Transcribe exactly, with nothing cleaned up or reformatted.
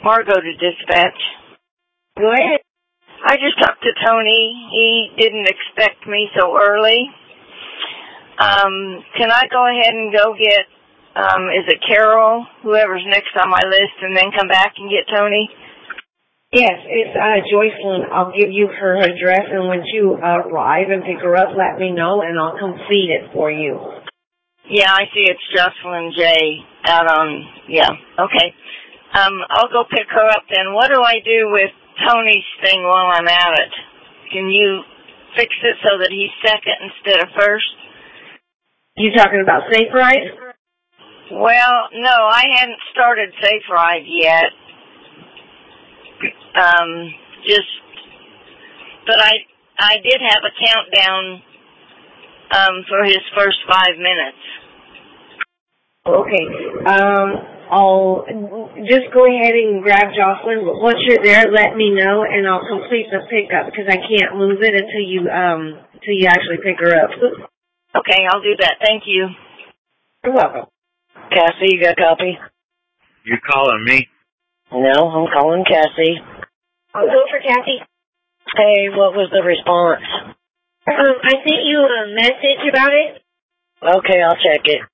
Margot to dispatch. Go ahead. I just talked to Tony. He didn't expect me so early. Um, can I go ahead and go get, um, is it Carol, whoever's next on my list, and then come back and get Tony? Yes, it's uh, Joycelyn. I'll give you her address, and when you uh, arrive and pick her up, let me know, and I'll complete it for you. Yeah, I see it's Jocelyn J. out on, yeah, okay. Um, I'll go pick her up then. What do I do with Tony's thing while I'm at it? Can you fix it so that he's second instead of first? You talking about Safe Ride? Well, no, I hadn't started Safe Ride yet. Um, just, but I, I did have a countdown, um, for his first five minutes. Okay. Um, I'll just go ahead and grab Jocelyn. Once you're there, let me know, and I'll complete the pickup because I can't lose it until you, um, until you actually pick her up. Okay, I'll do that. Thank you. You're welcome. Cassie, you got a copy? You calling me? No, I'm calling Cassie. I'll go for Kathy. Hey, what was the response? Um, I sent you a message about it. Okay, I'll check it.